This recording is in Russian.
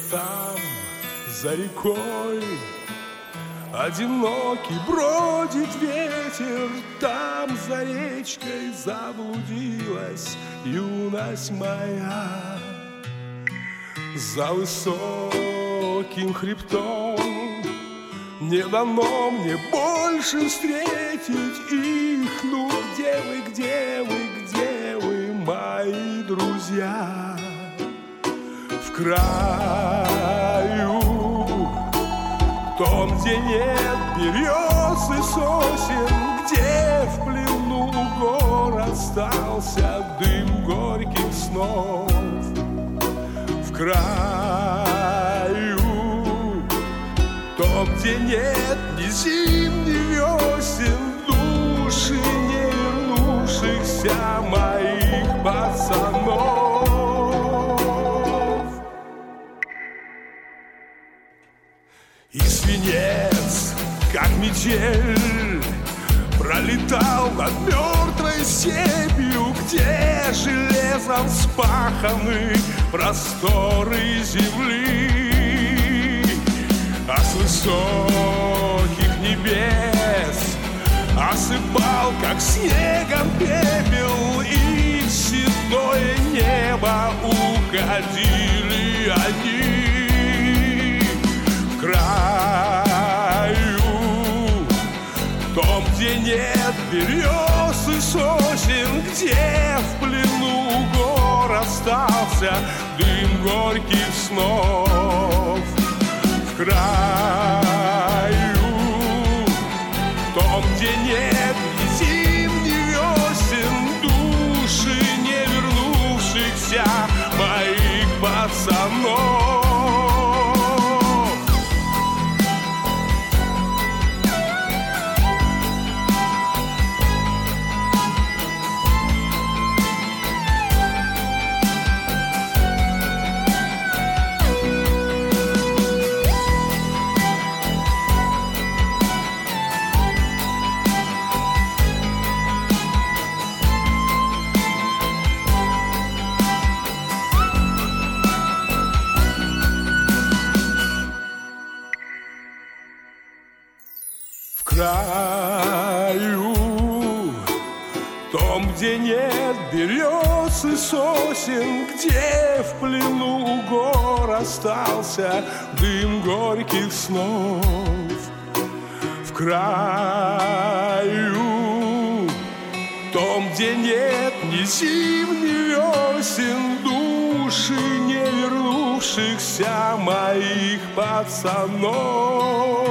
там, за рекой, одинокий бродит ветер. Там за речкой заблудилась юность моя. За высоким хребтом не дано мне больше встретить их. Ну где вы, где вы, где вы, мои друзья? В краю том, где нет берез и сосен, где в плену гор остался дым горьких снов. В краю том, где нет ни зим, ни весен, души не вернувшихся моих пацанов. И свинец, как метель, пролетал над мертвой степью, где железом вспаханы просторы земли. А с высоких небес осыпал, как снегом, пепел, и в седое небо уходили они. В краю том, где нет берез и сосен, где в плену гор остался дым горьких снов. В краю том, где нет ни зим, ни весен, души не вернувшихся моих пацанов. В краю том, где нет берез и сосен, где в плену гор остался дым горьких снов. В краю том, где нет ни зим, ни весен, души не вернувшихся моих пацанов.